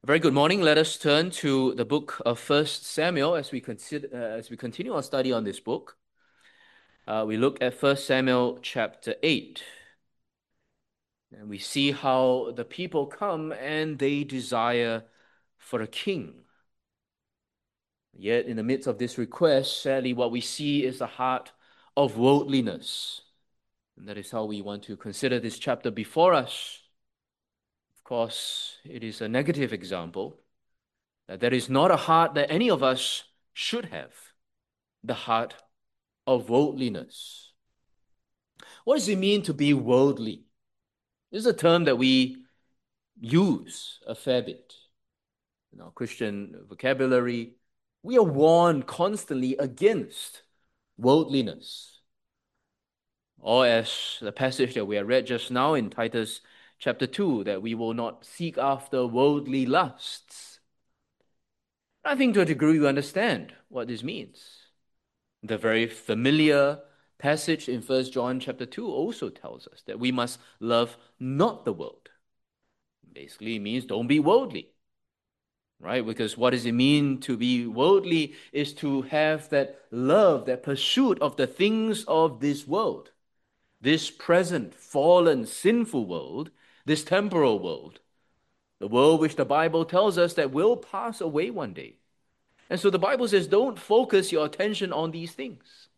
Very good morning. Let us turn to the book of First Samuel as we continue our study on this book. We look at First Samuel chapter 8, and we see how the people come and they desire for a king. Yet in the midst of this request, sadly, what we see is a heart of worldliness. And that is how we want to consider this chapter before us. Of course, it is a negative example. That is not a heart that any of us should have, the heart of worldliness. What does it mean to be worldly? This is a term that we use a fair bit. In our Christian vocabulary, we are warned constantly against worldliness. Or as the passage that we have read just now in Titus chapter 2, that we will not seek after worldly lusts. I think to a degree we understand what this means. The very familiar passage in 1 John chapter 2 also tells us that we must love not the world. Basically, it means don't be worldly, right? Because what does it mean to be worldly is to have that love, that pursuit of the things of this world, this present, fallen, sinful world, this temporal world, the world which the Bible tells us that will pass away one day. And so the Bible says, don't focus your attention on these things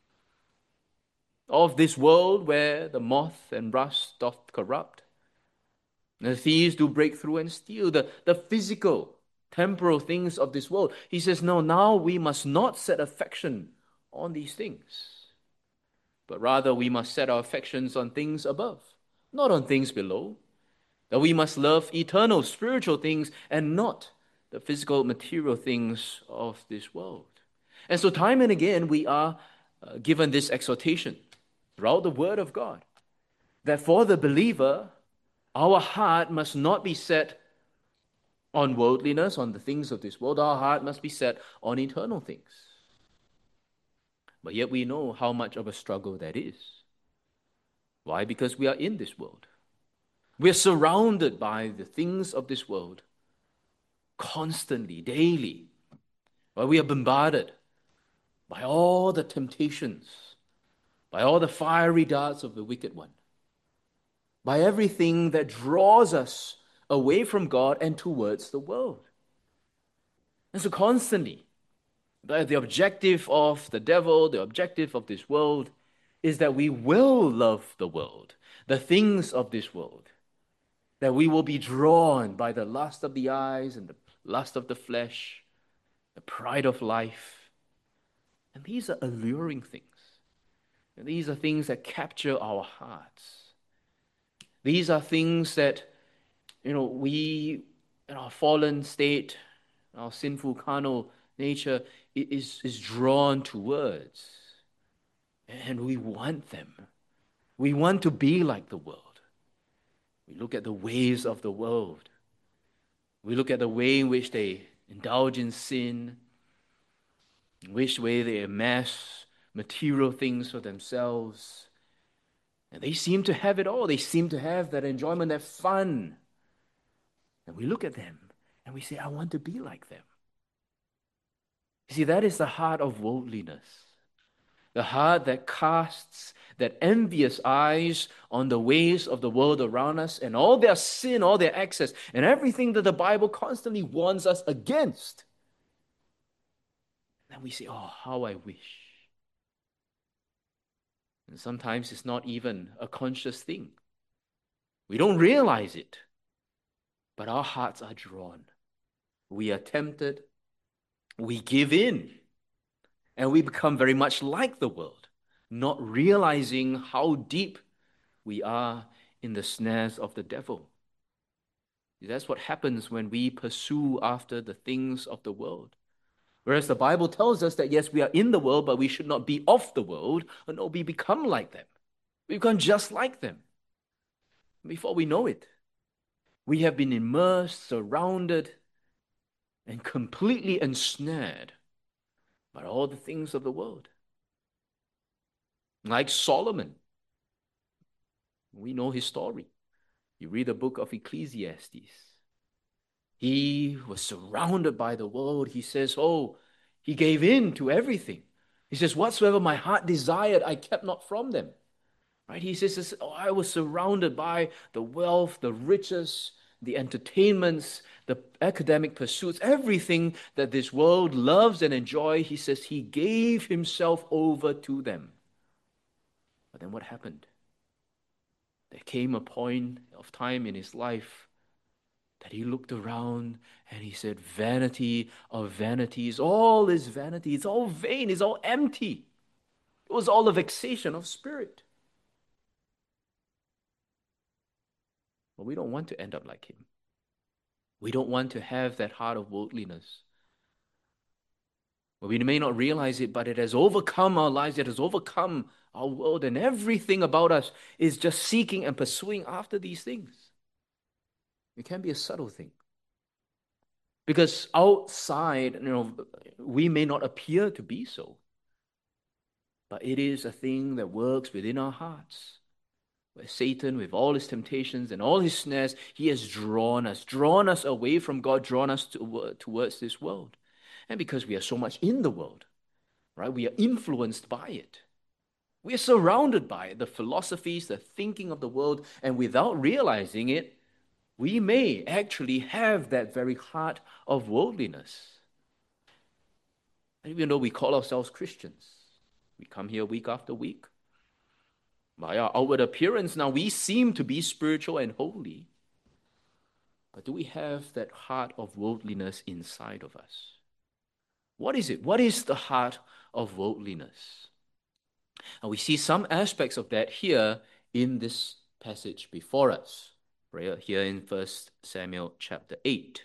of this world where the moth and rust doth corrupt. The thieves do break through and steal the physical, temporal things of this world. He says, no, now we must not set affection on these things, but rather we must set our affections on things above, not on things below. That we must love eternal, spiritual things and not the physical, material things of this world. And so time and again, we are given this exhortation throughout the Word of God, that for the believer, our heart must not be set on worldliness, on the things of this world. Our heart must be set on eternal things. But yet we know how much of a struggle that is. Why? Because we are in this world. We are surrounded by the things of this world constantly, daily. While we are bombarded by all the temptations, by all the fiery darts of the wicked one, by everything that draws us away from God and towards the world. And so constantly, the objective of the devil, the objective of this world, is that we will love the world, the things of this world, that we will be drawn by the lust of the eyes and the lust of the flesh, the pride of life. And these are alluring things. And these are things that capture our hearts. These are things that, we, in our fallen state, our sinful carnal nature, is drawn towards. And we want them. We want to be like the world. We look at the ways of the world. We look at the way in which they indulge in sin, in which way they amass material things for themselves. And they seem to have it all. They seem to have that enjoyment, that fun. And we look at them and we say, I want to be like them. You see, that is the heart of worldliness. The heart that casts that envious eyes on the ways of the world around us and all their sin, all their excess, and everything that the Bible constantly warns us against. And we say, oh, how I wish. And sometimes it's not even a conscious thing. We don't realize it, but our hearts are drawn. We are tempted, we give in, and we become very much like the world, not realizing how deep we are in the snares of the devil. That's what happens when we pursue after the things of the world. Whereas the Bible tells us that yes, we are in the world, but we should not be of the world, or no, we become like them. We become just like them. Before we know it, we have been immersed, surrounded, and completely ensnared by all the things of the world. Like Solomon, we know his story. You read the book of Ecclesiastes. He was surrounded by the world. He says, oh, he gave in to everything. He says, whatsoever my heart desired, I kept not from them. Right? He says, oh, I was surrounded by the wealth, the riches, the entertainments, the academic pursuits, everything that this world loves and enjoys. He says he gave himself over to them. But then what happened? There came a point of time in his life that he looked around and he said, vanity of vanities, all is vanity, it's all vain, it's all empty. It was all a vexation of spirit. But we don't want to end up like him. We don't want to have that heart of worldliness. Well, we may not realize it, but it has overcome our lives, it has overcome our world, and everything about us is just seeking and pursuing after these things. It can be a subtle thing. Because outside, we may not appear to be so, but it is a thing that works within our hearts. Where Satan, with all his temptations and all his snares, he has drawn us away from God, drawn us towards this world. And because we are so much in the world, right, we are influenced by it. We are surrounded by it, the philosophies, the thinking of the world, and without realizing it, we may actually have that very heart of worldliness. And even though we call ourselves Christians, we come here week after week. By our outward appearance now, we seem to be spiritual and holy. But do we have that heart of worldliness inside of us? What is it? What is the heart of worldliness? And we see some aspects of that here in this passage before us, right here in 1 Samuel chapter 8.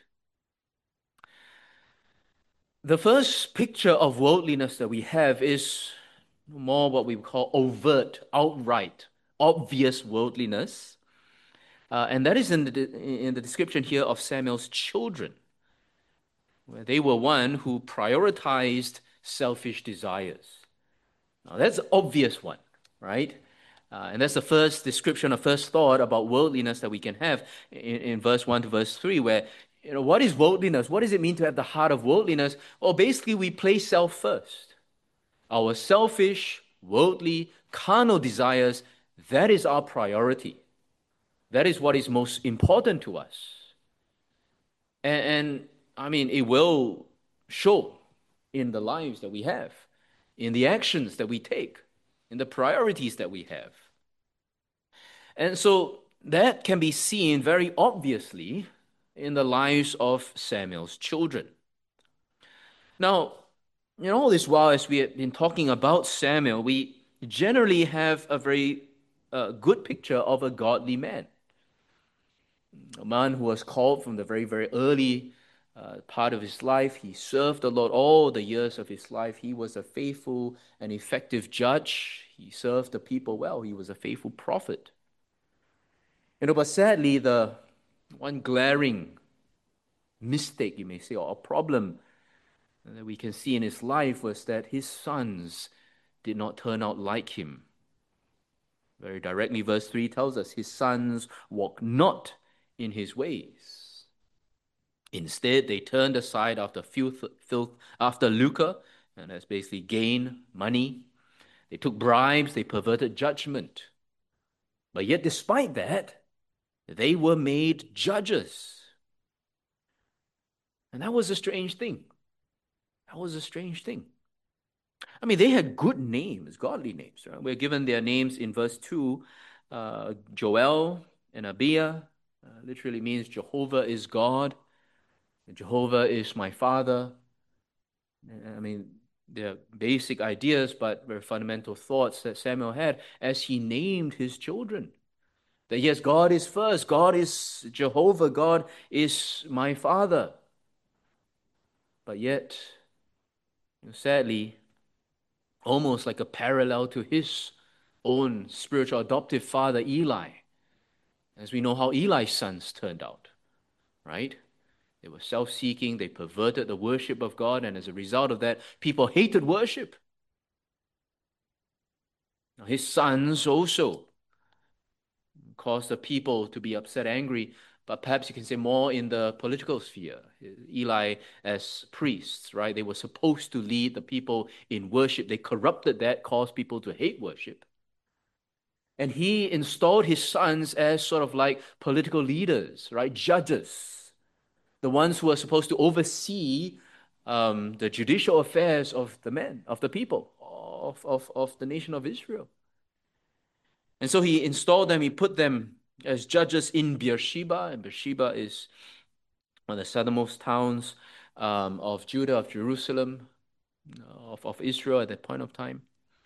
The first picture of worldliness that we have is more what we call overt, outright, obvious worldliness. And that is in the description here of Samuel's children, where they were one who prioritized selfish desires. Now, that's an obvious one, right? And that's the first description, or first thought about worldliness that we can have in verse 1 to verse 3, where, what is worldliness? What does it mean to have the heart of worldliness? Well, basically, we place self first. Our selfish, worldly, carnal desires, that is our priority. That is what is most important to us. And I mean, it will show in the lives that we have, in the actions that we take, in the priorities that we have. And so that can be seen very obviously in the lives of Samuel's children. Now, all this while, as we have been talking about Samuel, we generally have a very good picture of a godly man. A man who was called from the very, very early part of his life. He served the Lord all the years of his life. He was a faithful and effective judge. He served the people well. He was a faithful prophet. But sadly, the one glaring mistake, you may say, or a problem that we can see in his life was that his sons did not turn out like him. Very directly, verse 3 tells us, his sons walked not in his ways. Instead, they turned aside after filth, after lucre, and that's basically gain, money. They took bribes, they perverted judgment. But yet, despite that, they were made judges. And that was a strange thing. That was a strange thing. I mean, they had good names, godly names. Right? We're given their names in verse 2. Joel and Abiah literally means Jehovah is God. Jehovah is my father. I mean, they're basic ideas, but very fundamental thoughts that Samuel had as he named his children. That yes, God is first. God is Jehovah. God is my father. But yet, sadly, almost like a parallel to his own spiritual adoptive father, Eli. As we know how Eli's sons turned out, right? They were self-seeking, they perverted the worship of God, and as a result of that, people hated worship. Now, his sons also caused the people to be upset, angry, but perhaps you can say more in the political sphere. Eli as priests, right? They were supposed to lead the people in worship. They corrupted that, caused people to hate worship. And he installed his sons as sort of like political leaders, right? Judges, the ones who are supposed to oversee the judicial affairs of the men, of the people, of the nation of Israel. And so he installed them, he put them as judges in Beersheba, and Beersheba is one of the southernmost towns of Judah, of Jerusalem, of Israel at that point of time.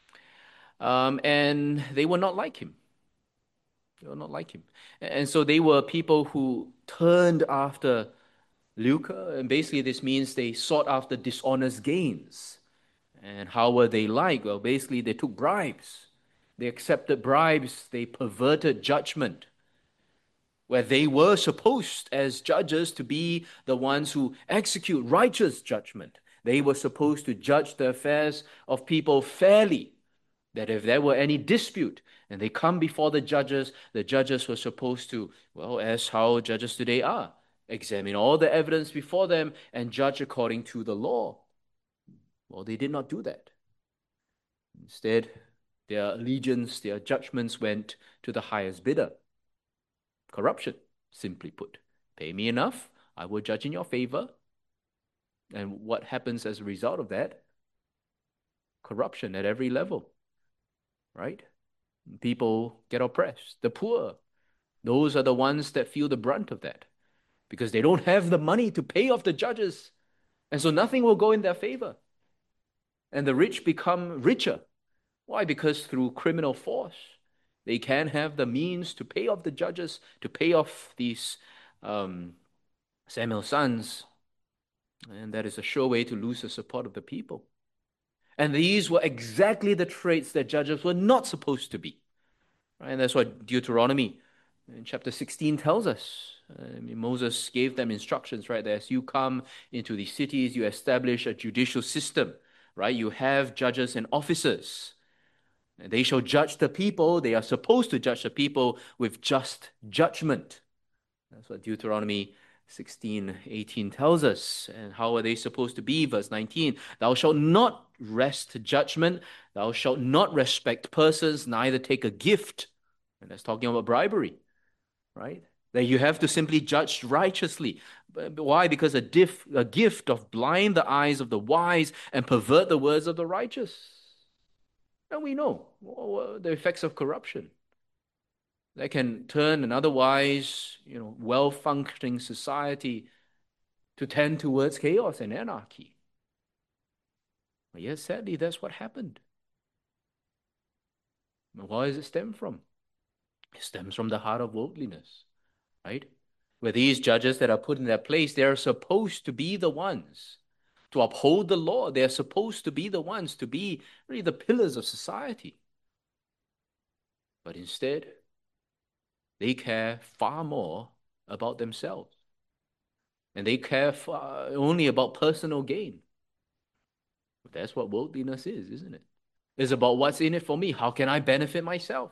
And they were not like him. They were not like him. And so they were people who turned after lucre, and basically this means they sought after dishonest gains. And how were they like? Well, basically they took bribes. They accepted bribes. They perverted judgment, where they were supposed, as judges, to be the ones who execute righteous judgment. They were supposed to judge the affairs of people fairly, that if there were any dispute and they come before the judges were supposed to, well, as how judges today are, examine all the evidence before them and judge according to the law. Well, they did not do that. Instead, their allegiance, their judgments went to the highest bidder. Corruption, simply put. Pay me enough, I will judge in your favor. And what happens as a result of that? Corruption at every level, right? People get oppressed. The poor, those are the ones that feel the brunt of that because they don't have the money to pay off the judges. And so nothing will go in their favor. And the rich become richer. Why? Because through criminal force, they can have the means to pay off the judges, to pay off these Samuel's sons. And that is a sure way to lose the support of the people. And these were exactly the traits that judges were not supposed to be. Right? And that's what Deuteronomy in chapter 16 tells us. Moses gave them instructions, right? That as you come into these cities, you establish a judicial system, right? You have judges and officers. And they shall judge the people. They are supposed to judge the people with just judgment. That's what Deuteronomy 16:18 tells us. And how are they supposed to be? Verse 19, thou shalt not wrest judgment. Thou shalt not respect persons, neither take a gift. And that's talking about bribery, right? That you have to simply judge righteously. Why? Because a gift of blind the eyes of the wise and pervert the words of the righteous. And we know the effects of corruption that can turn an otherwise, well-functioning society to tend towards chaos and anarchy. But yes, sadly, that's what happened. And where does it stem from? It stems from the heart of worldliness, right? Where these judges that are put in their place, they are supposed to be the ones to uphold the law. They are supposed to be the ones to be really the pillars of society. But instead, they care far more about themselves. And they care only about personal gain. That's what worldliness is, isn't it? It's about what's in it for me. How can I benefit myself?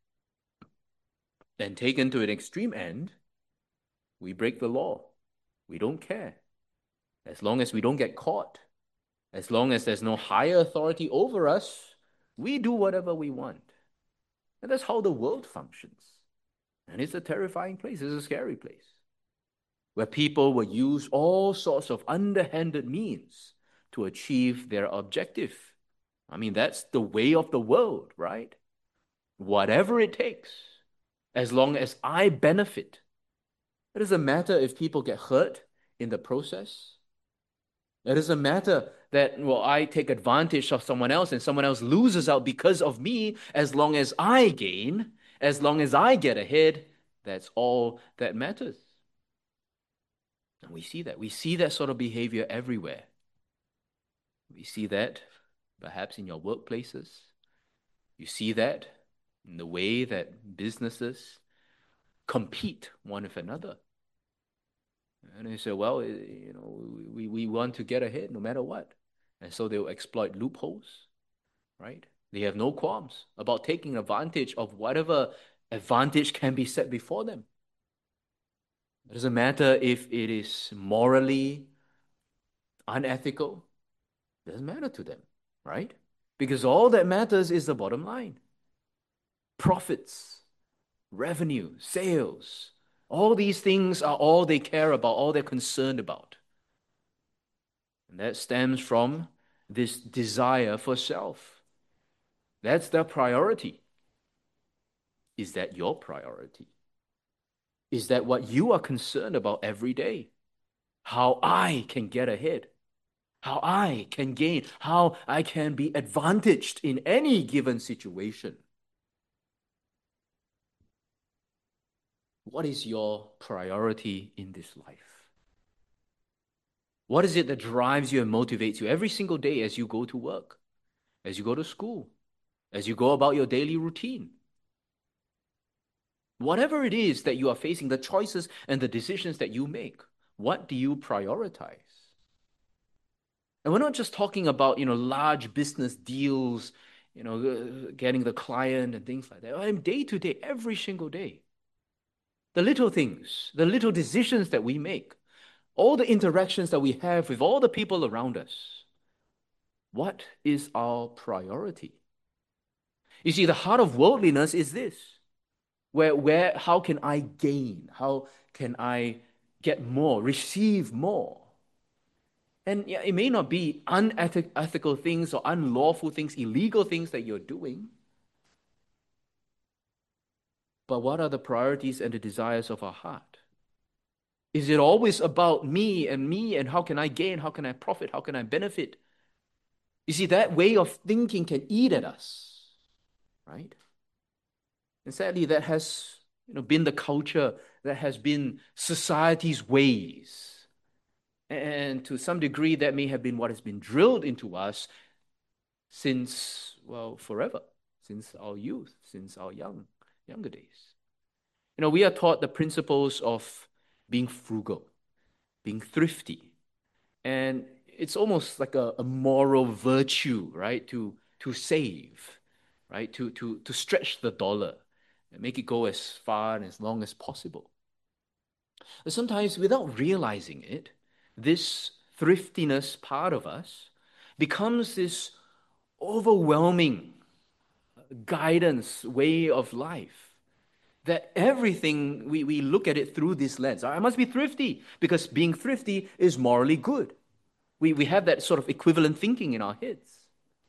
Then taken to an extreme end, we break the law. We don't care. As long as we don't get caught, as long as there's no higher authority over us, we do whatever we want. And that's how the world functions. And it's a terrifying place. It's a scary place where people will use all sorts of underhanded means to achieve their objective. I mean, that's the way of the world, right? Whatever it takes, as long as I benefit. It doesn't matter if people get hurt in the process. It doesn't matter that, I take advantage of someone else and someone else loses out because of me. As long as I gain, as long as I get ahead, that's all that matters. And we see that. We see that sort of behavior everywhere. We see that perhaps in your workplaces. You see that in the way that businesses compete one with another. And they say, we want to get ahead no matter what. And so they'll exploit loopholes, right? They have no qualms about taking advantage of whatever advantage can be set before them. It doesn't matter if it is morally unethical. It doesn't matter to them, right? Because all that matters is the bottom line. Profits, revenue, sales. All these things are all they care about, all they're concerned about. And that stems from this desire for self. That's their priority. Is that your priority? Is that what you are concerned about every day? How I can get ahead, how I can gain, how I can be advantaged in any given situation. What is your priority in this life? What is it that drives you and motivates you every single day as you go to work, as you go to school, as you go about your daily routine? Whatever it is that you are facing, the choices and the decisions that you make, what do you prioritize? And we're not just talking about, large business deals, getting the client and things like that. I mean, day to day, every single day. The little things, the little decisions that we make, all the interactions that we have with all the people around us. What is our priority? You see, the heart of worldliness is this, how can I gain? How can I get more, receive more? And yeah, it may not be unethical things or unlawful things, illegal things that you're doing. But what are the priorities and the desires of our heart? Is it always about me and how can I gain? How can I profit? How can I benefit? You see, that way of thinking can eat at us, right? And sadly, that has been the culture, that has been society's ways. And to some degree, that may have been what has been drilled into us since, well, forever, since our youth, since our younger days. We are taught the principles of being frugal, being thrifty. And it's almost like a moral virtue, right? To save, right? To stretch the dollar and make it go as far and as long as possible. But sometimes, without realizing it, this thriftiness part of us becomes this overwhelming guidance way of life, that everything we look at it through this lens. I must be thrifty because being thrifty is morally good. We have that sort of equivalent thinking in our heads.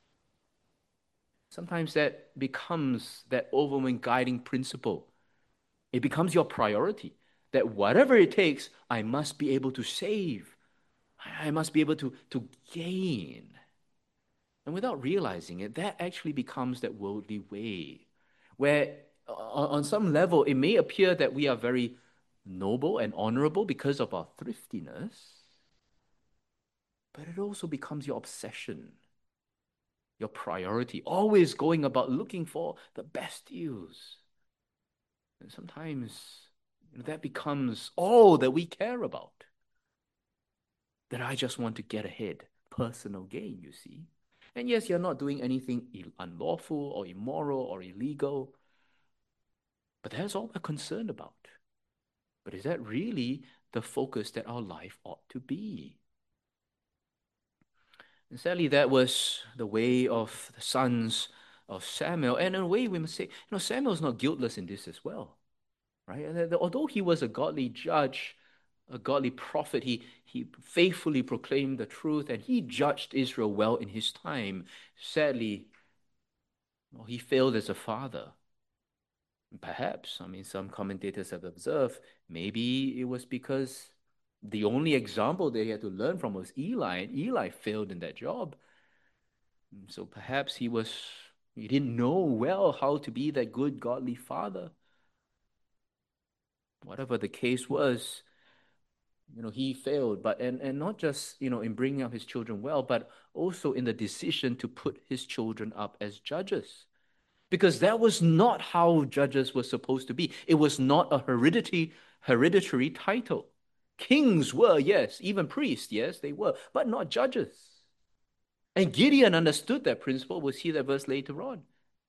Sometimes that becomes that overwhelming guiding principle. It becomes your priority that whatever it takes, I must be able to save. I must be able to gain. And without realizing it, that actually becomes that worldly way, where on some level it may appear that we are very noble and honorable because of our thriftiness, but it also becomes your obsession, your priority, always going about looking for the best deals. And sometimes that becomes all that we care about. That I just want to get ahead, personal gain, you see. And yes, you're not doing anything unlawful or immoral or illegal, but that's all we're concerned about. But is that really the focus that our life ought to be? And sadly, that was the way of the sons of Samuel. And in a way, we must say, Samuel's not guiltless in this as well, right? And although he was a godly judge, a godly prophet, he faithfully proclaimed the truth and he judged Israel well in his time. Sadly, he failed as a father. Perhaps, some commentators have observed, maybe it was because the only example they had to learn from was Eli, and Eli failed in that job. So perhaps he didn't know well how to be that good, godly father. Whatever the case was, he failed, and not just, in bringing up his children well, but also in the decision to put his children up as judges. Because that was not how judges were supposed to be. It was not a hereditary title. Kings were, yes, even priests, yes, they were, but not judges. And Gideon understood that principle. We'll see that verse later on.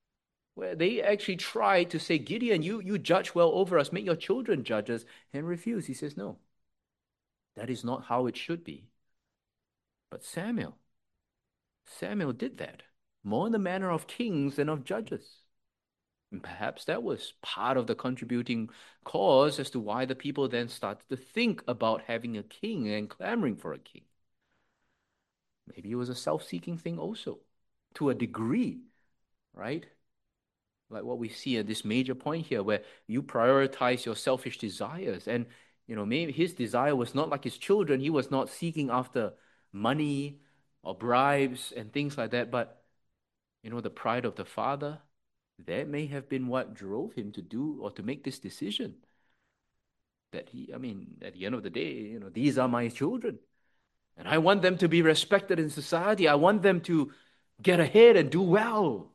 where they actually tried to say, Gideon, you judge well over us, make your children judges, and refuse. He says, no, that is not how it should be. But Samuel did that, more in the manner of kings than of judges. And perhaps that was part of the contributing cause as to why the people then started to think about having a king and clamoring for a king. Maybe it was a self-seeking thing also, to a degree, right? Like what we see at this major point here, where you prioritize your selfish desires. And, maybe his desire was not like his children. He was not seeking after money or bribes and things like that. But, the pride of the father, that may have been what drove him to do or to make this decision. That at the end of the day, these are my children. And I want them to be respected in society. I want them to get ahead and do well.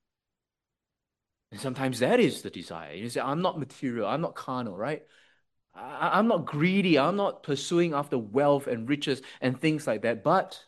And sometimes that is the desire. You say, I'm not material, I'm not carnal, right? I'm not greedy, I'm not pursuing after wealth and riches and things like that. But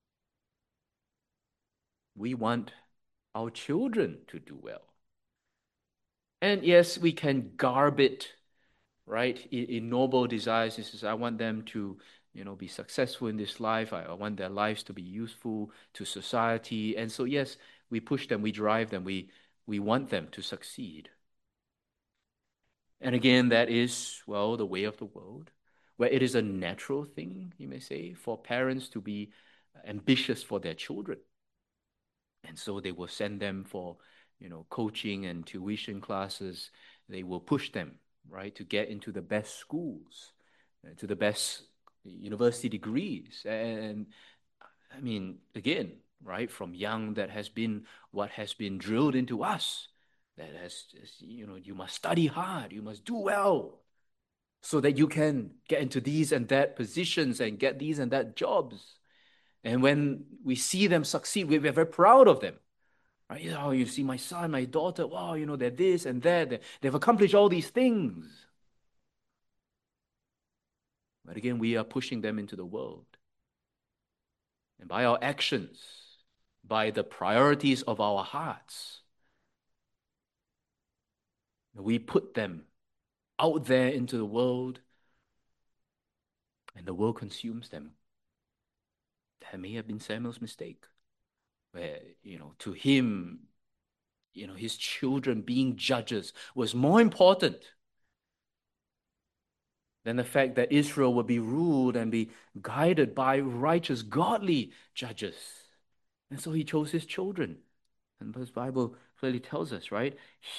we want our children to do well. And yes, we can garb it, right, in noble desires. He says, I want them to, be successful in this life. I want their lives to be useful to society. And so, yes, we push them, we drive them, we want them to succeed. And again, that is, well, the way of the world, where it is a natural thing, you may say, for parents to be ambitious for their children. And so they will send them for, coaching and tuition classes. They will push them, right, to get into the best schools, to the best university degrees. And again, right, from young, that has been what has been drilled into us. That has, you must study hard, you must do well, so that you can get into these and that positions and get these and that jobs. And when we see them succeed, we're very proud of them. Right? You see my son, my daughter, wow, they're this and that. They've accomplished all these things. But again, we are pushing them into the world. And by our actions, by the priorities of our hearts, we put them out there into the world, and the world consumes them. That may have been Samuel's mistake, where, to him, his children being judges was more important than the fact that Israel would be ruled and be guided by righteous, godly judges. And so he chose his children. And the Bible clearly tells us, right?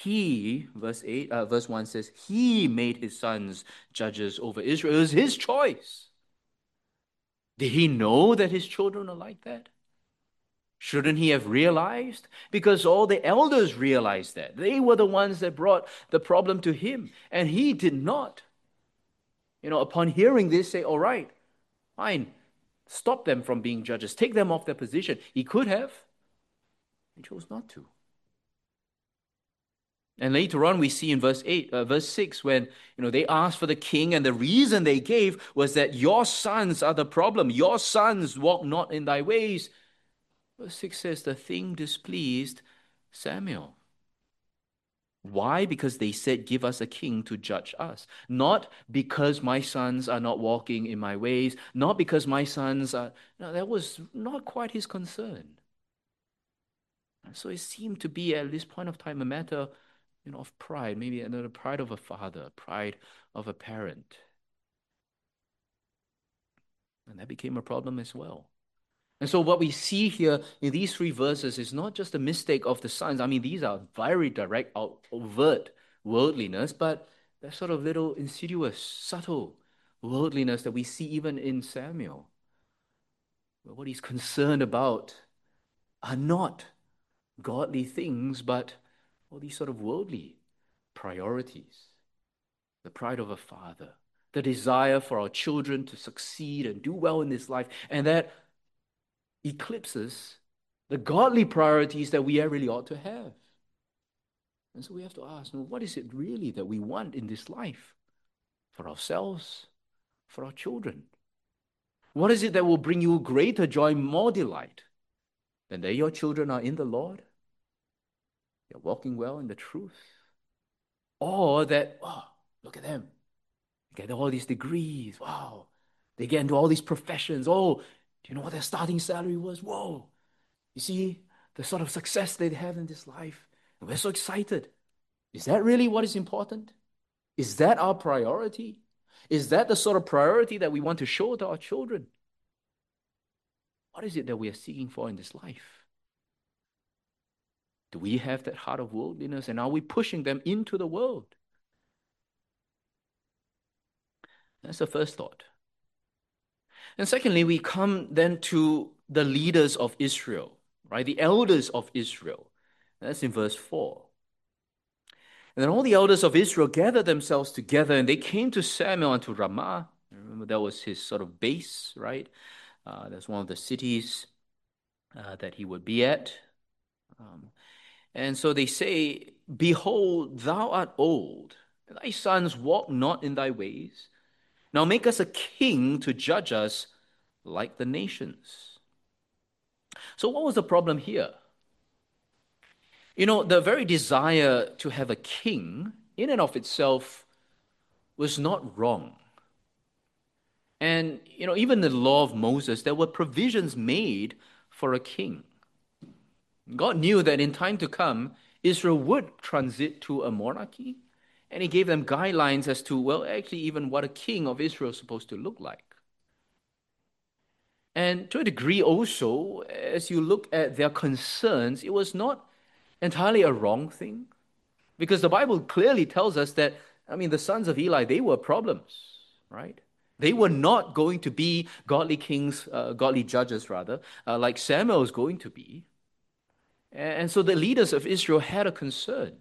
Verse 1 says, he made his sons judges over Israel. It was his choice. Did he know that his children are like that? Shouldn't he have realized? Because all the elders realized that. They were the ones that brought the problem to him, and he did not. Upon hearing this, say, all right, fine, stop them from being judges, take them off their position. He could have. He chose not to. And later on, we see in verse 6, when they asked for the king, and the reason they gave was that your sons are the problem. Your sons walk not in thy ways. Verse 6 says, the thing displeased Samuel. Why? Because they said, give us a king to judge us. Not because my sons are not walking in my ways. Not because my sons are... No, that was not quite his concern. And so it seemed to be, at this point of time, a matter, of pride. Maybe another pride of a father, pride of a parent. And that became a problem as well. And so what we see here in these three verses is not just a mistake of the sons. These are very direct, overt worldliness, but that sort of little insidious, subtle worldliness that we see even in Samuel. But what he's concerned about are not godly things, but all these sort of worldly priorities. The pride of a father, the desire for our children to succeed and do well in this life, and that eclipses the godly priorities that we really ought to have. And so we have to ask, what is it really that we want in this life? For ourselves, for our children? What is it that will bring you greater joy, more delight, than that your children are in the Lord? they're walking well in the truth. Or that, oh, look at them. They get all these degrees. Wow. They get into all these professions. Oh, do you know what their starting salary was? Whoa. You see the sort of success they have in this life. And we're so excited. Is that really what is important? Is that our priority? Is that the sort of priority that we want to show to our children? What is it that we are seeking for in this life? Do we have that heart of worldliness, and are we pushing them into the world? That's the first thought. And secondly, we come then to the leaders of Israel, right? The elders of Israel. That's in verse 4. And then all the elders of Israel gathered themselves together, and they came to Samuel and to Ramah. Remember, that was his sort of base, right? That's one of the cities that he would be at. And so they say, Behold, thou art old, and thy sons walk not in thy ways. Now make us a king to judge us like the nations. So what was the problem here? You know, the very desire to have a king in and of itself was not wrong. And, you know, even the law of Moses, there were provisions made for a king. God knew that in time to come, Israel would transit to a monarchy, and he gave them guidelines as to, well, actually, even what a king of Israel is supposed to look like. And to a degree also, as you look at their concerns, it was not entirely a wrong thing. Because the Bible clearly tells us that, I mean, the sons of Eli, they were problems, right? They were not going to be godly kings, godly judges rather, like Samuel is going to be. And so the leaders of Israel had a concern.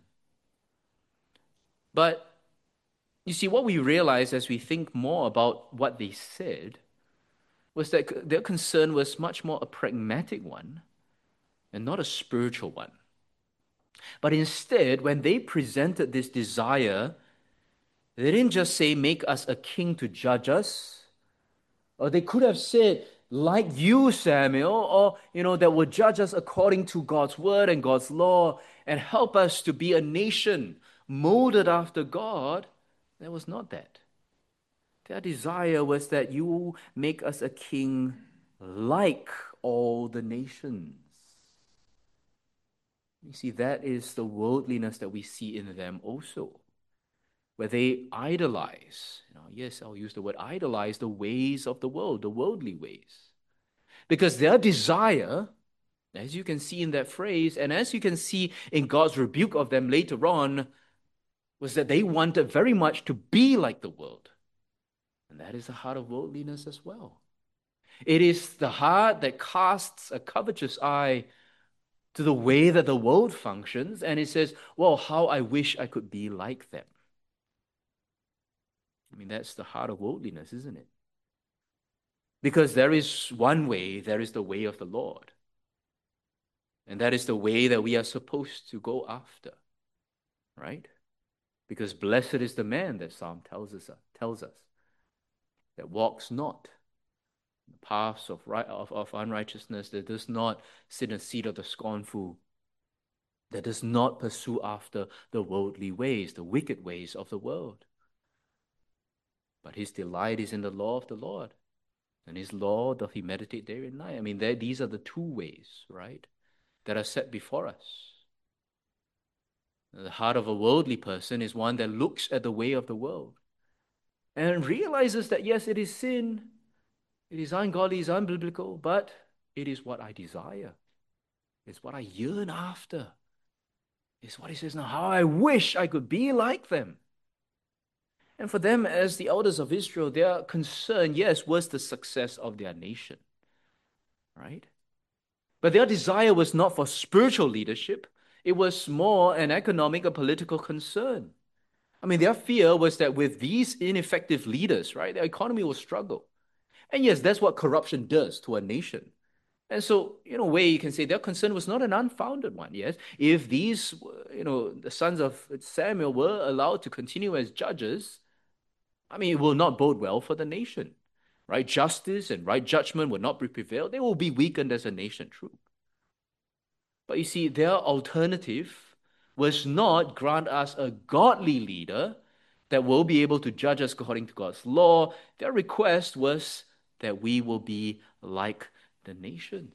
But you see, what we realize as we think more about what they said was that their concern was much more a pragmatic one and not a spiritual one. But instead, when they presented this desire, they didn't just say, make us a king to judge us. Or they could have said, like you, Samuel, or, that would judge us according to God's word and God's law and help us to be a nation molded after God. That was not that. Their desire was that you make us a king like all the nations. You see, that is the worldliness that we see in them also, where they idolize, yes, I'll use the word idolize, the ways of the world, the worldly ways. Because their desire, as you can see in that phrase, and as you can see in God's rebuke of them later on, was that they wanted very much to be like the world. And that is the heart of worldliness as well. It is the heart that casts a covetous eye to the way that the world functions, and it says, well, how I wish I could be like them. I mean, that's the heart of worldliness, isn't it? Because there is one way, there is the way of the Lord. And that is the way that we are supposed to go after, right? Because blessed is the man, that Psalm tells us, that walks not in the paths of unrighteousness, that does not sit in the seat of the scornful, that does not pursue after the worldly ways, the wicked ways of the world. But his delight is in the law of the Lord, and his law doth he meditate day and night. I mean, these are the two ways, right, that are set before us. The heart of a worldly person is one that looks at the way of the world and realizes that, yes, it is sin, it is ungodly, it is unbiblical, but it is what I desire. It's what I yearn after. It's what he says now, how I wish I could be like them. And for them, as the elders of Israel, their concern, yes, was the success of their nation, right? But their desire was not for spiritual leadership. It was more an economic or political concern. I mean, their fear was that with these ineffective leaders, right, the economy will struggle. And yes, that's what corruption does to a nation. And so, in a way, you can say their concern was not an unfounded one, yes? If these, the sons of Samuel were allowed to continue as judges, I mean, it will not bode well for the nation, right? Justice and right judgment will not be prevailed. They will be weakened as a nation, true. But you see, their alternative was not grant us a godly leader that will be able to judge us according to God's law. Their request was that we will be like the nations.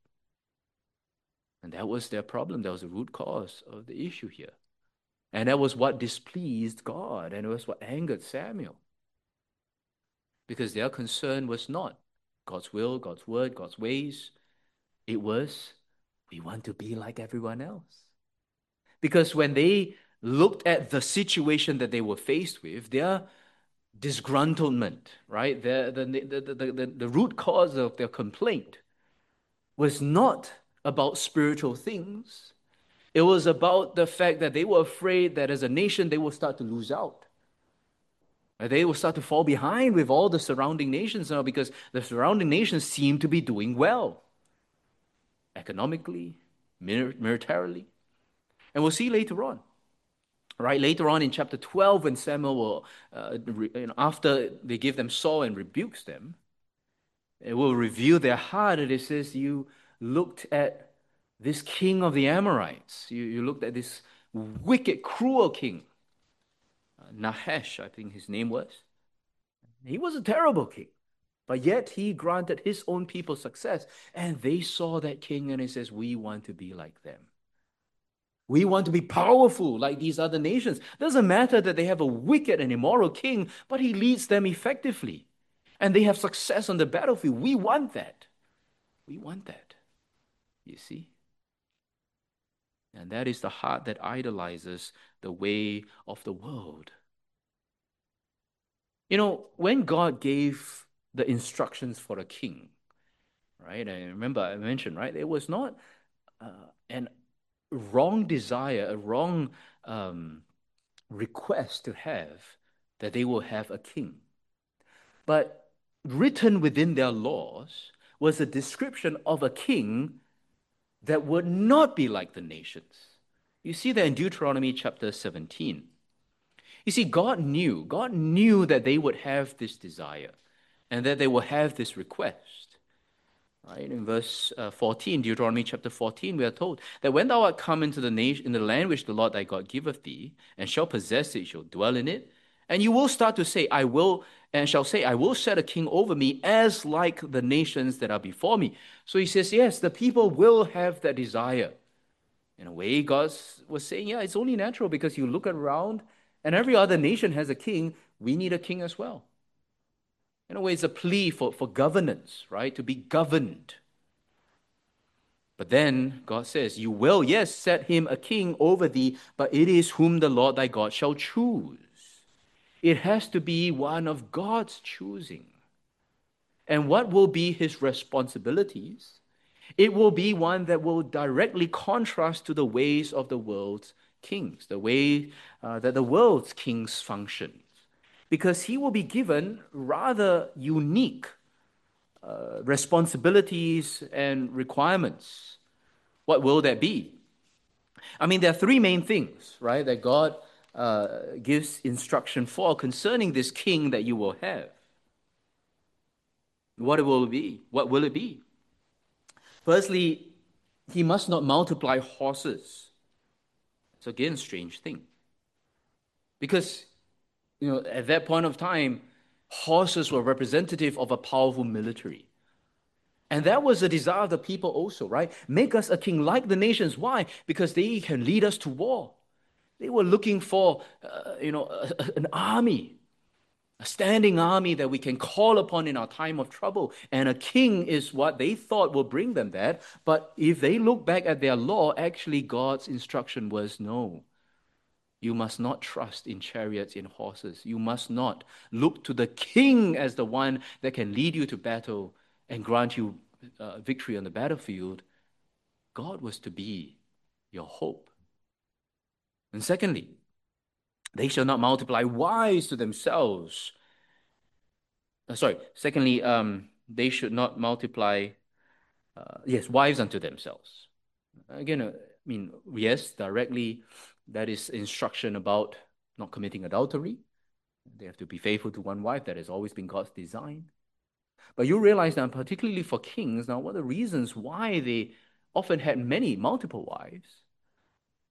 And that was their problem. That was the root cause of the issue here. And that was what displeased God, and it was what angered Samuel. Because their concern was not God's will, God's word, God's ways. It was, we want to be like everyone else. Because when they looked at the situation that they were faced with, their disgruntlement, right? The root cause of their complaint was not about spiritual things. It was about the fact that they were afraid that as a nation, they will start to lose out. They will start to fall behind with all the surrounding nations now because the surrounding nations seem to be doing well economically, militarily. And we'll see later on. Right, later on in chapter 12, when Samuel will, after they give them Saul and rebukes them, it will reveal their heart. And it says, you looked at this king of the Amorites. You looked at this wicked, cruel king. Nahash, I think his name was. He was a terrible king. But yet he granted his own people success. And they saw that king and it says, we want to be like them. We want to be powerful like these other nations. Doesn't matter that they have a wicked and immoral king, but he leads them effectively. And they have success on the battlefield. We want that. We want that. You see? And that is the heart that idolizes the way of the world. You know, when God gave the instructions for a king, right? I remember I mentioned, right? It was not an wrong desire, a wrong request to have that they will have a king. But written within their laws was a description of a king that would not be like the nations. You see that in Deuteronomy chapter 17. You see, God knew that they would have this desire and that they will have this request. Right? In verse 14, Deuteronomy chapter 14, we are told that when thou art come into the nation, in the land which the Lord thy God giveth thee, and shall possess it, shall dwell in it, and you will start to say, I will, and shall say, I will set a king over me as like the nations that are before me. So he says, yes, the people will have that desire. In a way, God was saying, yeah, it's only natural because you look around and every other nation has a king. We need a king as well. In a way, it's a plea for governance, right? To be governed. But then God says, you will, yes, set him a king over thee, but it is whom the Lord thy God shall choose. It has to be one of God's choosing. And what will be his responsibilities? It will be one that will directly contrast to the ways of the world's kings, the way that the world's kings function. Because he will be given rather unique responsibilities and requirements. What will that be? I mean, there are three main things, right, that God gives instruction for concerning this king that you will have. What will it be? What will it be? Firstly, he must not multiply horses. It's again a strange thing. Because, at that point of time, horses were representative of a powerful military. And that was the desire of the people also, right? Make us a king like the nations. Why? Because they can lead us to war. They were looking for, an army, a standing army that we can call upon in our time of trouble. And a king is what they thought will bring them that. But if they look back at their law, actually God's instruction was no. You must not trust in chariots, in horses. You must not look to the king as the one that can lead you to battle and grant you victory on the battlefield. God was to be your hope. And secondly, they shall not multiply wives to themselves. Secondly, they should not multiply, wives unto themselves. Again, yes, directly, that is instruction about not committing adultery. They have to be faithful to one wife. That has always been God's design. But you realize now, particularly for kings, now one of the reasons why they often had multiple wives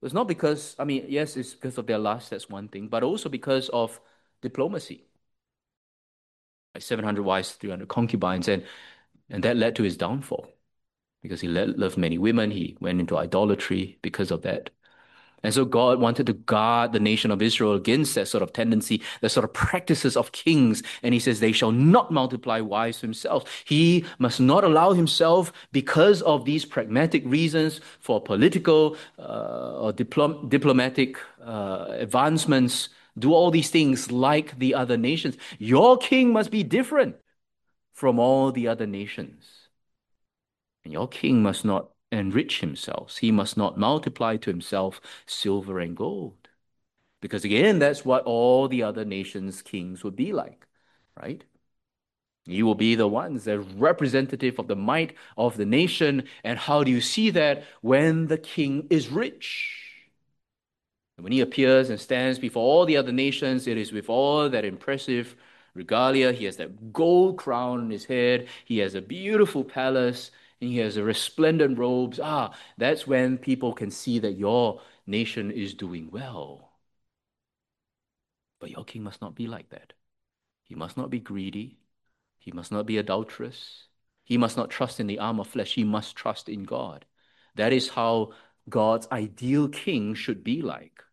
It's not because, I mean, yes, it's because of their lust, that's one thing, but also because of diplomacy. Like 700 wives, 300 concubines, and that led to his downfall because he loved many women. He went into idolatry because of that. And so God wanted to guard the nation of Israel against that sort of tendency, that sort of practices of kings. And he says, they shall not multiply wives themselves. He must not allow himself, because of these pragmatic reasons for political or diplomatic advancements, do all these things like the other nations. Your king must be different from all the other nations. And your king must not enrich himself. He must not multiply to himself silver and gold. Because again, that's what all the other nations' kings would be like, right? You will be the ones, the representative of the might of the nation. And how do you see that? When the king is rich. And when he appears and stands before all the other nations, it is with all that impressive regalia. He has that gold crown on his head. He has a beautiful palace. And he has a resplendent robes. That's when people can see that your nation is doing well. But your king must not be like that. He must not be greedy. He must not be adulterous. He must not trust in the arm of flesh. He must trust in God. That is how God's ideal king should be like.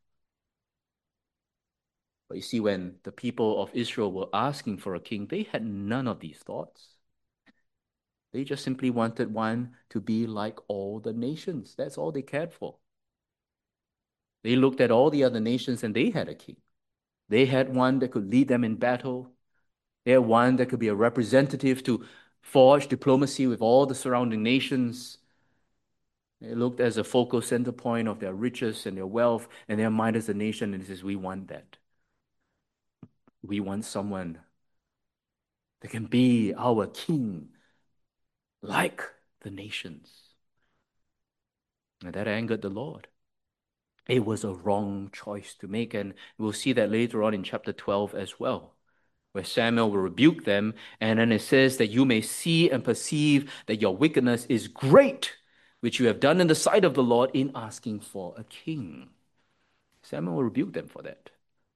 But you see, when the people of Israel were asking for a king, they had none of these thoughts. They just simply wanted one to be like all the nations. That's all they cared for. They looked at all the other nations and they had a king. They had one that could lead them in battle. They had one that could be a representative to forge diplomacy with all the surrounding nations. They looked as a focal center point of their riches and their wealth and their mind as a nation, and it says, we want that. We want someone that can be our king like the nations. And that angered the Lord. It was a wrong choice to make, and we'll see that later on in chapter 12 as well, where Samuel will rebuke them, and then it says that you may see and perceive that your wickedness is great, which you have done in the sight of the Lord in asking for a king. Samuel will rebuke them for that.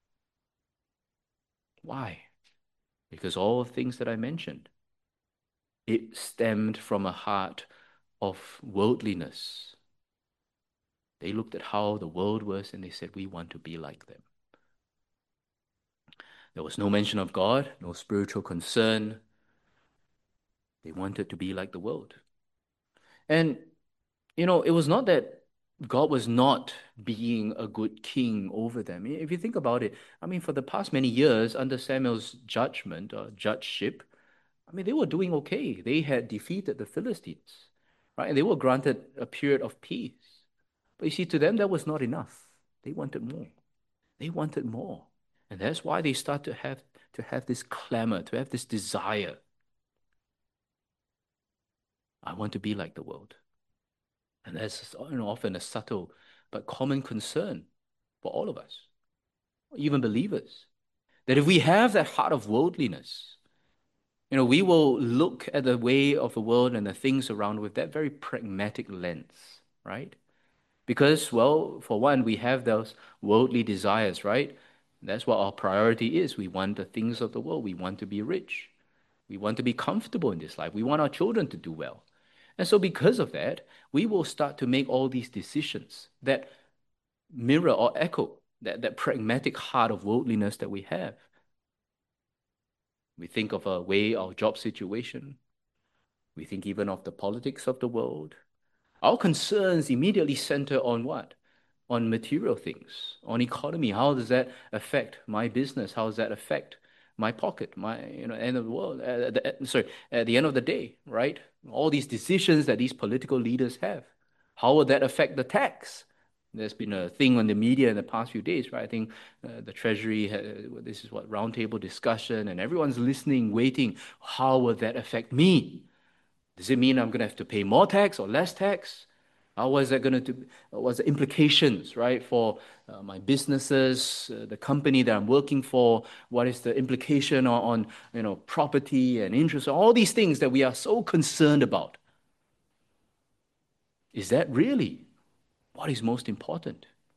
Why? Because all the things that I mentioned, it stemmed from a heart of worldliness. They looked at how the world was and they said, we want to be like them. There was no mention of God, no spiritual concern. They wanted to be like the world. And, it was not that God was not being a good king over them. If you think about it, I mean, for the past many years, under Samuel's judgment or judgeship, I mean, they were doing okay. They had defeated the Philistines, right? And they were granted a period of peace. But you see, to them, that was not enough. They wanted more. They wanted more. And that's why they start to have this clamor, to have this desire. I want to be like the world. And that's often a subtle but common concern for all of us, even believers. That if we have that heart of worldliness, we will look at the way of the world and the things around with that very pragmatic lens, right? Because, well, for one, we have those worldly desires, right? That's what our priority is. We want the things of the world. We want to be rich. We want to be comfortable in this life. We want our children to do well. And so because of that, we will start to make all these decisions that mirror or echo that pragmatic heart of worldliness that we have. We think of our job situation. We think even of the politics of the world. Our concerns immediately center on what? On material things, on economy. How does that affect my business? How does that affect my pocket, my end of the world? At the end of the day, right? All these decisions that these political leaders have. How will that affect the tax? There's been a thing on the media in the past few days, right? I think the Treasury, this is what roundtable discussion, and everyone's listening, waiting. How will that affect me? Does it mean I'm going to have to pay more tax or less tax? How was that going to? What's the implications, right, for my businesses, the company that I'm working for? What is the implication on property and interest? All these things that we are so concerned about. Is that really what is most important?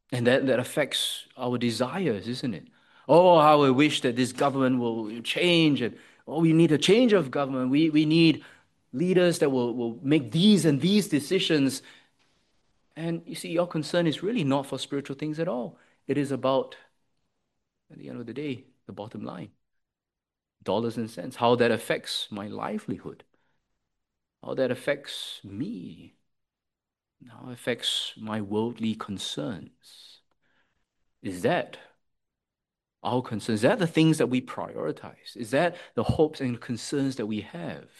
And that affects our desires, isn't it? Oh, how I wish that this government will change. And oh, we need a change of government. We need leaders that will make these and these decisions. And you see, your concern is really not for spiritual things at all. It is about, at the end of the day, the bottom line, dollars and cents, how that affects my livelihood, how that affects me, how it affects my worldly concerns. Is that our concerns? Is that the things that we prioritize? Is that the hopes and concerns that we have?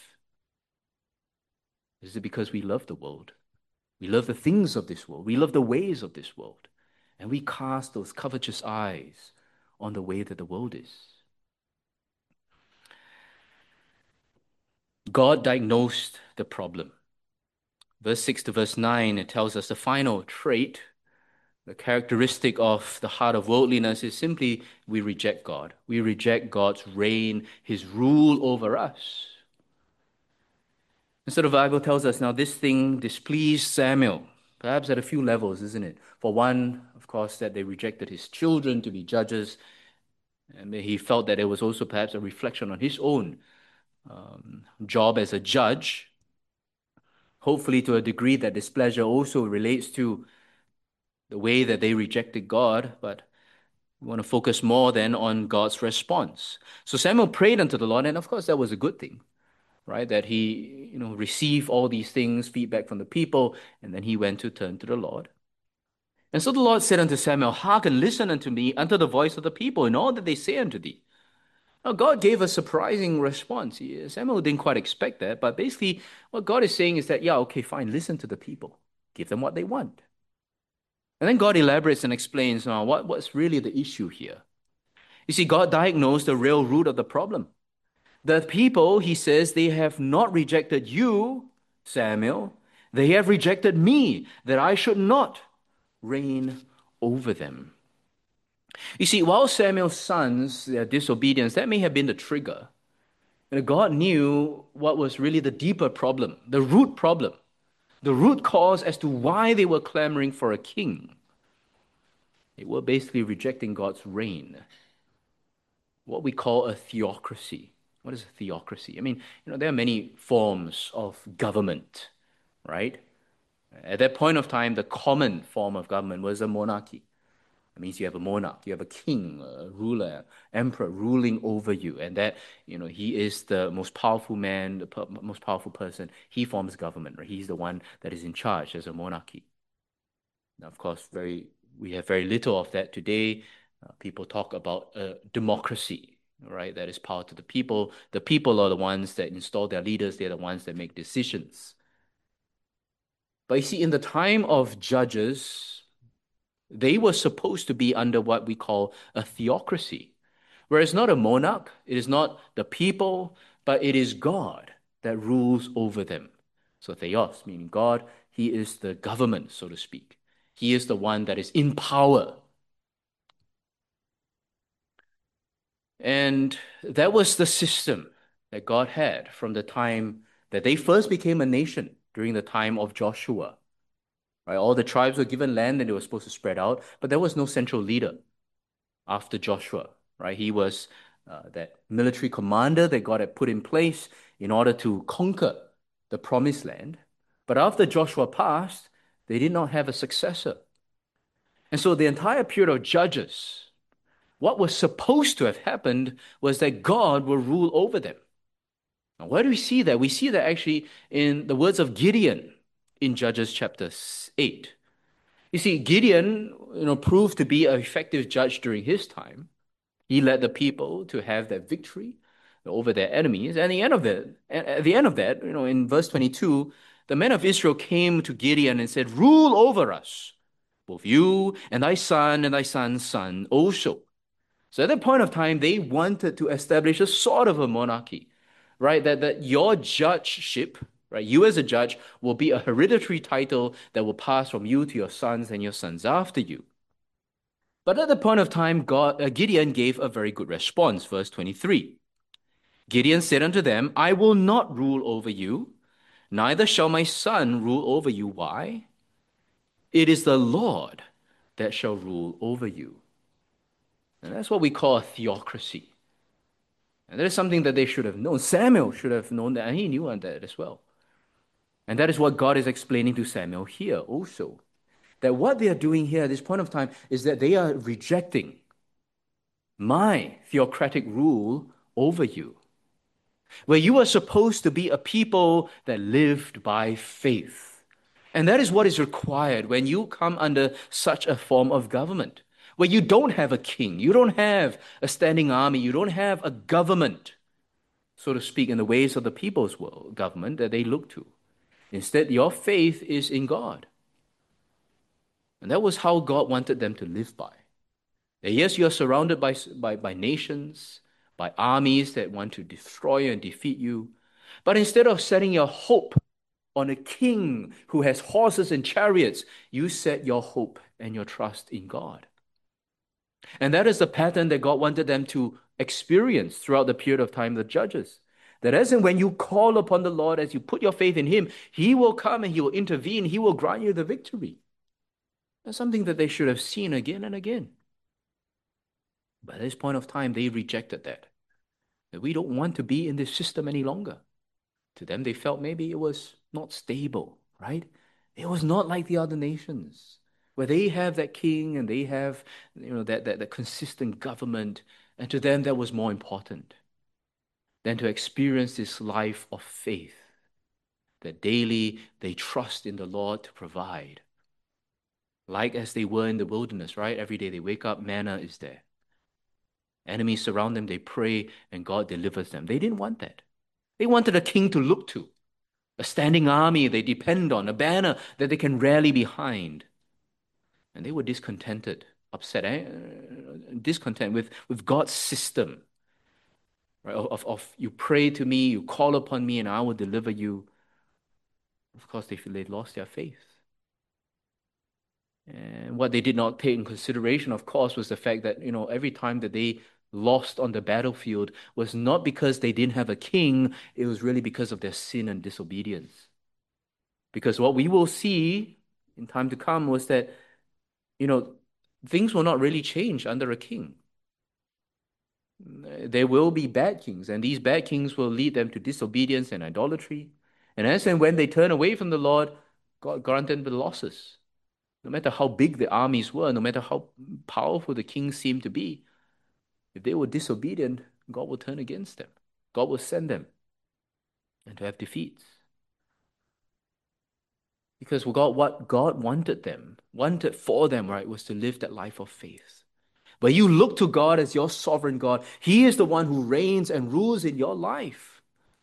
Is it because we love the world? We love the things of this world. We love the ways of this world. And we cast those covetous eyes on the way that the world is. God diagnosed the problem. Verse 6 to verse 9, it tells us the final trait, the characteristic of the heart of worldliness is simply we reject God. We reject God's reign, his rule over us. And so the Bible tells us now this thing displeased Samuel, perhaps at a few levels, isn't it? For one, of course, that they rejected his children to be judges, and he felt that it was also perhaps a reflection on his own job as a judge. Hopefully, to a degree, that displeasure also relates to the way that they rejected God, but we want to focus more then on God's response. So Samuel prayed unto the Lord, and of course, that was a good thing, right? That he, received all these things, feedback from the people, and then he went to turn to the Lord. And so the Lord said unto Samuel, hearken, listen unto me, unto the voice of the people, in all that they say unto thee. Now, God gave a surprising response. Samuel didn't quite expect that, but basically, what God is saying is that, yeah, okay, fine, listen to the people, give them what they want. And then God elaborates and explains what's really the issue here. You see, God diagnosed the real root of the problem. The people, he says, they have not rejected you, Samuel. They have rejected me, that I should not reign over them. You see, while Samuel's sons, their disobedience, that may have been the trigger. And God knew what was really the deeper problem, the root cause as to why they were clamoring for a king. They were basically rejecting God's reign, what we call a theocracy. What is a theocracy? I mean, there are many forms of government, right? At that point of time, the common form of government was a monarchy. It means you have a monarch, you have a king, a ruler, emperor ruling over you, and that he is the most powerful man, the most powerful person. He forms government, right? He's the one that is in charge as a monarchy. Now, of course, we have very little of that today. People talk about democracy, right? That is power to the people. The people are the ones that install their leaders. They're the ones that make decisions. But you see, in the time of judges, they were supposed to be under what we call a theocracy, where it's not a monarch, it is not the people, but it is God that rules over them. So theos, meaning God, he is the government, so to speak. He is the one that is in power. And that was the system that God had from the time that they first became a nation during the time of Joshua. Right? All the tribes were given land and they were supposed to spread out, but there was no central leader after Joshua. Right? He was that military commander that God had put in place in order to conquer the promised land. But after Joshua passed, they did not have a successor. And so the entire period of Judges, what was supposed to have happened was that God will rule over them. Now, where do we see that? We see that actually in the words of Gideon in Judges chapter 8. You see, Gideon, proved to be an effective judge during his time. He led the people to have that victory over their enemies. And at the end of that, in verse 22, the men of Israel came to Gideon and said, "Rule over us, both you and thy son and thy son's son also." So at that point of time, they wanted to establish a sort of a monarchy, right? That your judgeship, right? You as a judge will be a hereditary title that will pass from you to your sons and your sons after you. But at the point of time, Gideon gave a very good response. Verse 23. Gideon said unto them, "I will not rule over you, neither shall my son rule over you." Why? "It is the Lord that shall rule over you. And that's what we call a theocracy. And that is something that they should have known. Samuel should have known that, and he knew that as well. And that is what God is explaining to Samuel here also. That what they are doing here at this point of time is that they are rejecting my theocratic rule over you, where you are supposed to be a people that lived by faith. And that is what is required when you come under such a form of government, where you don't have a king, you don't have a standing army, you don't have a government, so to speak, in the ways of the people's world government that they look to. Instead, your faith is in God. And that was how God wanted them to live by. That yes, you are surrounded by nations, by armies that want to destroy and defeat you. But instead of setting your hope on a king who has horses and chariots, you set your hope and your trust in God. And that is the pattern that God wanted them to experience throughout the period of time of the judges. That as and when you call upon the Lord, as you put your faith in Him, He will come and He will intervene, He will grant you the victory. That's something that they should have seen again and again. But at this point of time, they rejected that. That we don't want to be in this system any longer. To them, they felt maybe it was not stable, right? It was not like the other nations, where they have that king and they have, that consistent government. And to them, that was more important than to experience this life of faith, that daily they trust in the Lord to provide. Like as they were in the wilderness, right? Every day they wake up, manna is there. Enemies surround them, they pray, and God delivers them. They didn't want that. They wanted a king to look to, a standing army they depend on, a banner that they can rally behind. And they were discontented, upset, discontent with God's system. Right? Of you pray to me, you call upon me, and I will deliver you. Of course, they feel they lost their faith. And what they did not take in consideration, of course, was the fact that, every time that they lost on the battlefield was not because they didn't have a king, it was really because of their sin and disobedience. Because what we will see in time to come was that, things will not really change under a king. There will be bad kings, and these bad kings will lead them to disobedience and idolatry. And as and when they turn away from the Lord, God granted the losses. No matter how big the armies were, no matter how powerful the kings seemed to be, if they were disobedient, God will turn against them. God will send them and to have defeats. Because what God wanted for them, right, was to live that life of faith. But you look to God as your sovereign God. He is the one who reigns and rules in your life.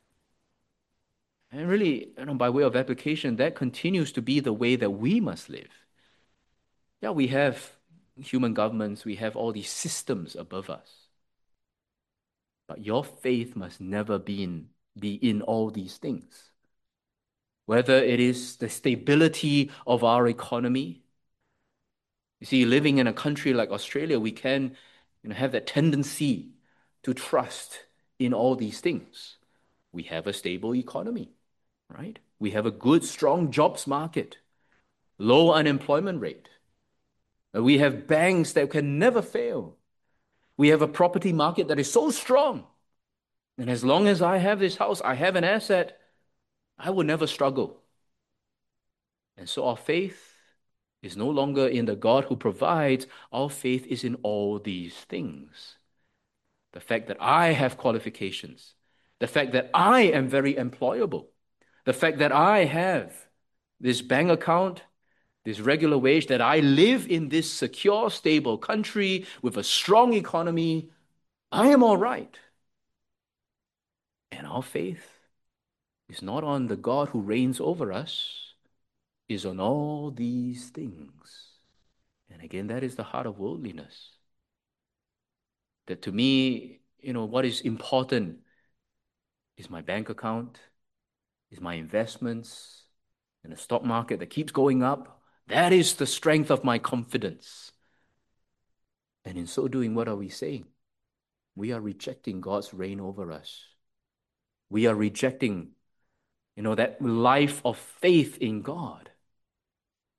And really, by way of application, that continues to be the way that we must live. Yeah, we have human governments, we have all these systems above us. But your faith must never be in all these things. Whether it is the stability of our economy. You see, living in a country like Australia, we can have that tendency to trust in all these things. We have a stable economy, right? We have a good, strong jobs market, low unemployment rate. We have banks that can never fail. We have a property market that is so strong. And as long as I have this house, I have an asset, I will never struggle. And so our faith is no longer in the God who provides. Our faith is in all these things. The fact that I have qualifications, the fact that I am very employable, the fact that I have this bank account, this regular wage, that I live in this secure, stable country with a strong economy, I am all right. And our faith is not on the God who reigns over us, is on all these things. And again, that is the heart of worldliness. That to me, what is important is my bank account, is my investments, in a stock market that keeps going up. That is the strength of my confidence. And in so doing, what are we saying? We are rejecting God's reign over us. We are rejecting, that life of faith in God.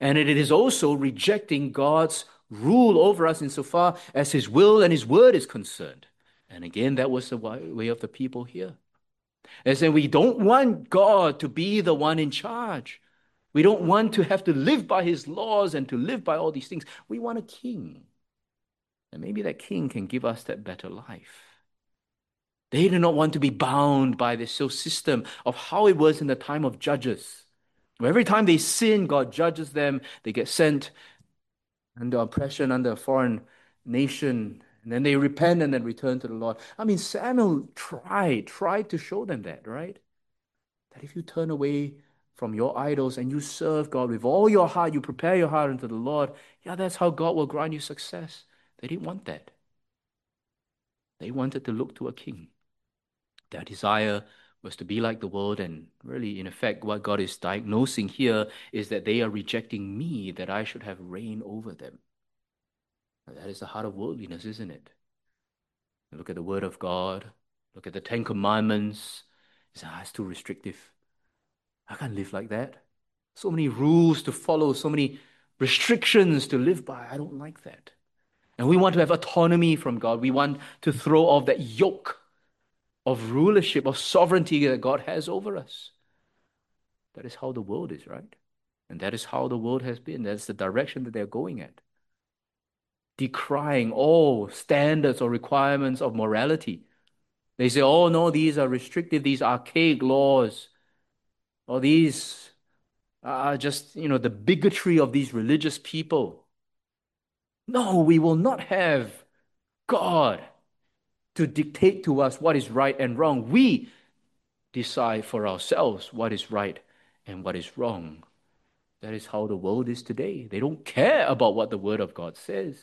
And it is also rejecting God's rule over us insofar as his will and his word is concerned. And again, that was the way of the people here. And saying we don't want God to be the one in charge. We don't want to have to live by his laws and to live by all these things. We want a king. And maybe that king can give us that better life. They do not want to be bound by this system of how it was in the time of judges. Where every time they sin, God judges them. They get sent under oppression, under a foreign nation. And then they repent and then return to the Lord. I mean, Samuel tried to show them that, right? That if you turn away from your idols and you serve God with all your heart, you prepare your heart unto the Lord, yeah, that's how God will grant you success. They didn't want that. They wanted to look to a king. Their desire was to be like the world, and really, in effect, what God is diagnosing here is that they are rejecting me, that I should have reign over them. That is the heart of worldliness, isn't it? Look at the Word of God, look at the Ten Commandments. It's too restrictive. I can't live like that. So many rules to follow, so many restrictions to live by. I don't like that. And we want to have autonomy from God. We want to throw off that yoke of rulership, of sovereignty that God has over us. That is how the world is, right? And that is how the world has been. That's the direction that they're going at. Decrying all standards or requirements of morality. They say, oh no, these are restrictive, these archaic laws, or these are just, the bigotry of these religious people. No, we will not have God to dictate to us what is right and wrong. We decide for ourselves what is right and what is wrong. That is how the world is today. They don't care about what the Word of God says.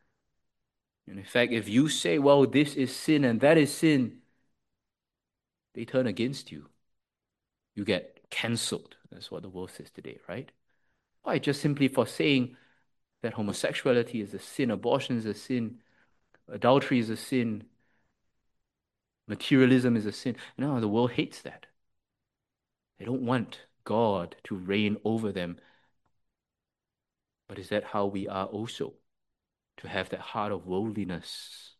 And in fact, if you say, well, this is sin and that is sin, they turn against you. You get cancelled. That's what the world says today, right? Why? Just simply for saying that homosexuality is a sin, abortion is a sin, adultery is a sin, materialism is a sin. No, the world hates that. They don't want God to reign over them. But is that how we are also? To have that heart of worldliness.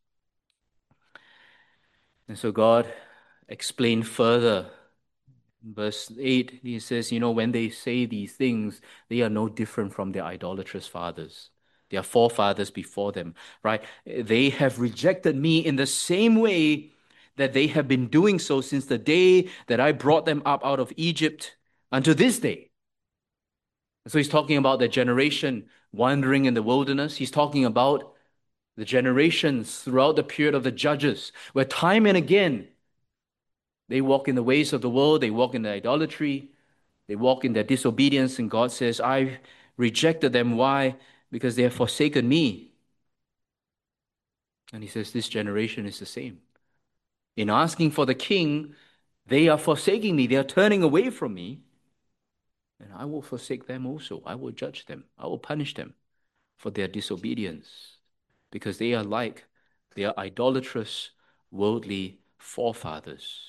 And so God explained further. In verse 8, he says, when they say these things, they are no different from their idolatrous fathers. Their forefathers before them, right? They have rejected me in the same way that they have been doing so since the day that I brought them up out of Egypt unto this day. So he's talking about the generation wandering in the wilderness. He's talking about the generations throughout the period of the judges, where time and again they walk in the ways of the world, they walk in their idolatry, they walk in their disobedience, and God says, I rejected them. Why? Because they have forsaken me. And he says, this generation is the same. In asking for the king, they are forsaking me, they are turning away from me, and I will forsake them also. I will judge them, I will punish them for their disobedience, because they are like their idolatrous, worldly forefathers.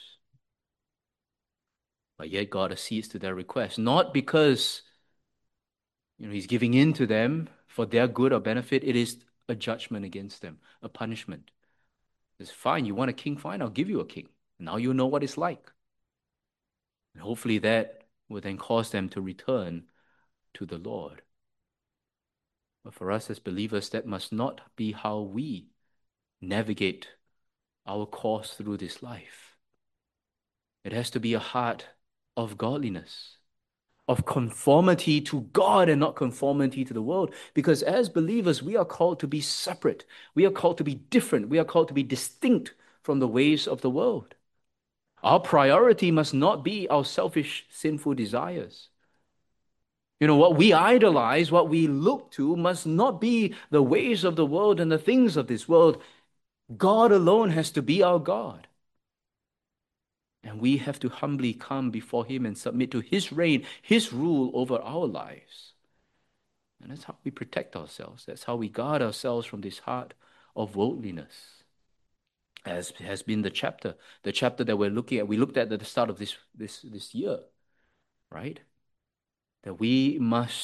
But yet God accedes to their request, not because he's giving in to them for their good or benefit. It is a judgment against them, a punishment. It's fine, you want a king, fine, I'll give you a king. Now you know what it's like. And hopefully that will then cause them to return to the Lord. But for us as believers, that must not be how we navigate our course through this life. It has to be a heart of godliness, of conformity to God and not conformity to the world. Because as believers, we are called to be separate. We are called to be different. We are called to be distinct from the ways of the world. Our priority must not be our selfish, sinful desires. What we idolize, what we look to, must not be the ways of the world and the things of this world. God alone has to be our God. And we have to humbly come before him and submit to his reign, his rule over our lives. And that's how we protect ourselves. That's how we guard ourselves from this heart of worldliness. As has been the chapter that we're looking at. We looked at the start of this year, right? That we must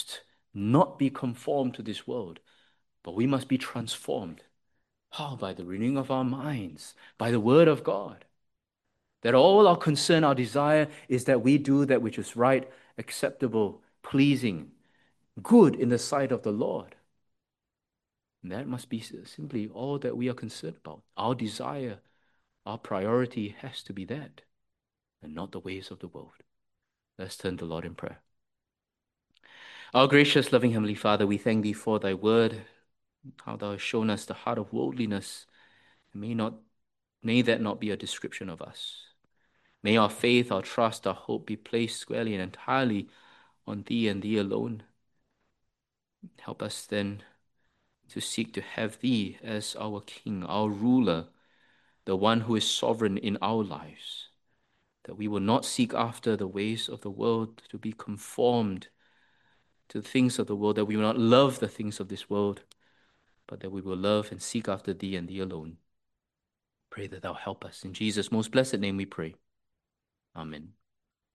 not be conformed to this world, but we must be transformed. How? By the renewing of our minds, by the word of God. That all our concern, our desire is that we do that which is right, acceptable, pleasing, good in the sight of the Lord. And that must be simply all that we are concerned about. Our desire, our priority has to be that, and not the ways of the world. Let's turn to the Lord in prayer. Our gracious, loving Heavenly Father, we thank Thee for Thy word, how Thou hast shown us the heart of worldliness. May that not be a description of us. May our faith, our trust, our hope be placed squarely and entirely on Thee and Thee alone. Help us then to seek to have Thee as our King, our ruler, the one who is sovereign in our lives, that we will not seek after the ways of the world, to be conformed to the things of the world, that we will not love the things of this world, but that we will love and seek after Thee and Thee alone. Pray that Thou help us. In Jesus' most blessed name we pray. Amen.